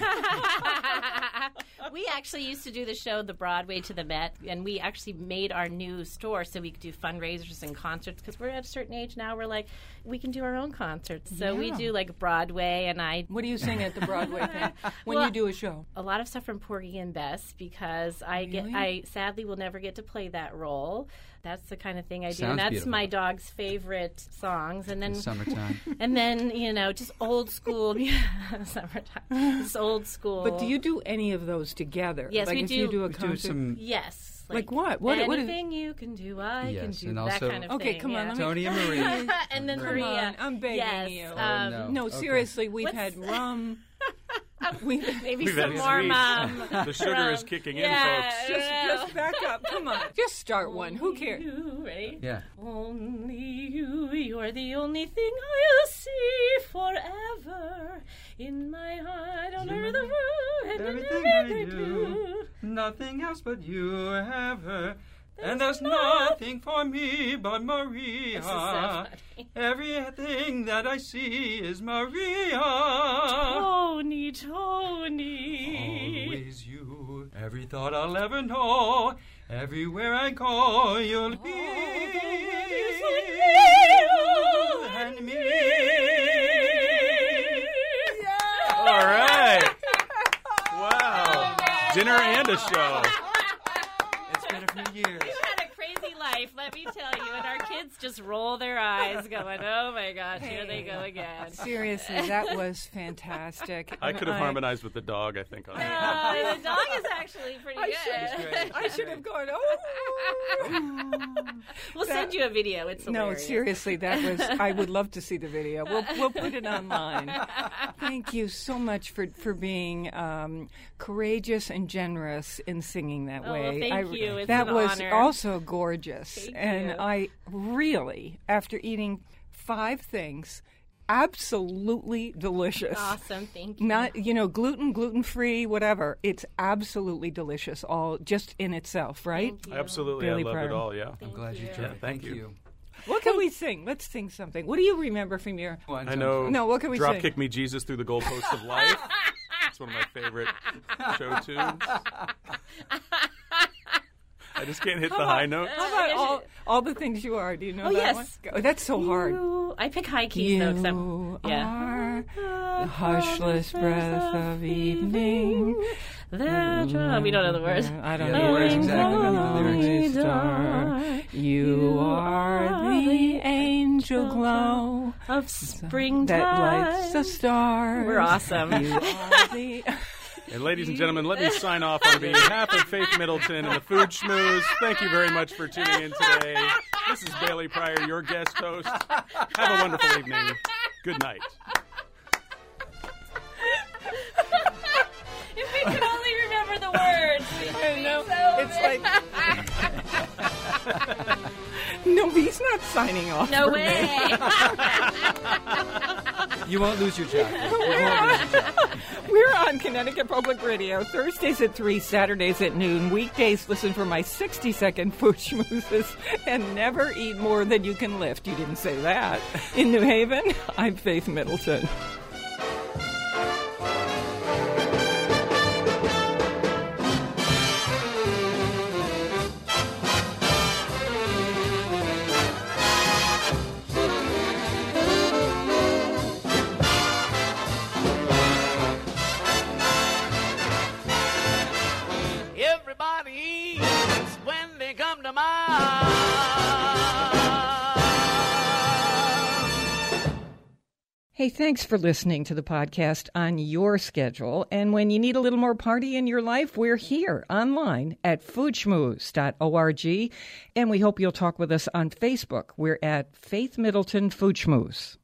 We actually used to do the show The Broadway to the Met, and we actually made our new store so we could do fundraisers and concerts because we're at a certain age now. We're like, we can do our own concerts. So we Yeah. do like Broadway, and I What do you sing at the Broadway thing when Well, you do a show? a lot of stuff from Porgy and Bess because I get Really? I sadly will never get to play that role. That's the kind of thing I do. Sounds and that's beautiful. my dog's favorite songs. And then Summertime. and then, you know, just old school summertime. Just old school. But do you do any of those together? Yes, like we if do- you do a We do concert. some Yes. Like what? What- what is- Anything you can do, I Yes, can do. and that also- kind of Okay, thing. come on, yeah. let me- Tony and Marie. and then Come Maria. on, I'm begging yes, you. Um, no. No, Okay. seriously, we've What's- had rum. we Maybe We've some had more sweets. mom. The sugar is rum. kicking in, yeah, folks. just, yeah. just back up. Come on. Just start one. Who cares? You, ready? Yeah. Only you, you're the only thing I'll see forever in my heart on earth of and Everything I do, nothing else but you ever. And there's nothing for me but Maria. This is so funny. Everything that I see is Maria. Tony, Tony. Always you. Every thought I'll ever know. Everywhere I go, you'll be. little And me. All right. Wow. Dinner and a show. It's been a few years. You had a crazy life, let me tell you. And our kids just roll their eyes, going, "Oh my gosh, here they go again." Seriously, that was fantastic. I could have I- harmonized with the dog, I think, on that. Uh, the dog is actually pretty I good. should, I should have gone. Oh. We'll send you a video. It's No, hilarious. seriously, that was. I would love to see the video. We'll we'll put it online. Thank you so much for for being um, courageous and generous in singing that Oh, way. thank I, you. It's that an was honor. also gorgeous, Thank and you. I really, after eating five things, absolutely delicious. Awesome, thank you. Not, you know, gluten, gluten free, whatever. It's absolutely delicious, all just in itself, right? Thank you. Absolutely. Bailey I loved Pryor. it all, yeah. I'm glad you you. tried. Yeah, thank you. What can we sing? Let's sing something. What do you remember from your? One I time. know. No, what can we Drop sing? Kick Me Jesus Through the Goalposts of Life. It's one of my favorite show tunes. I just can't hit the high notes. How about all, all the things you are? Do you know Oh, that yes. one? Oh, that's so hard. You- I pick high keys though, 'cause I'm You yeah. are the hushled's breath of evening. That drum. We don't know the words. I don't Yeah, know the words words. exactly, but the lyrics. Star. You are the angel glow Of springtime. that lights the stars. We're awesome. You are the... And ladies and gentlemen, let me sign off on behalf of Faith Middleton and the Food Schmooze. Thank you very much for tuning in today. This is Bailey Pryor, your guest host. Have a wonderful evening. Good night. If we could only remember the words. I know. It's like... No, he's not signing off. No for way. me. You won't lose your job. You We're won't on, lose your job. we're on Connecticut Public Radio, Thursdays at three, Saturdays at noon. Weekdays, listen for my sixty-second food schmoozes and never eat more than you can lift. You didn't say that. In New Haven, I'm Faith Middleton. Everybody eats when they come to mind. Hey, thanks for listening to the podcast on your schedule. And when you need a little more party in your life, we're here online at food schmooze dot org. And we hope you'll talk with us on Facebook. We're at Faith Middleton Food Schmooze.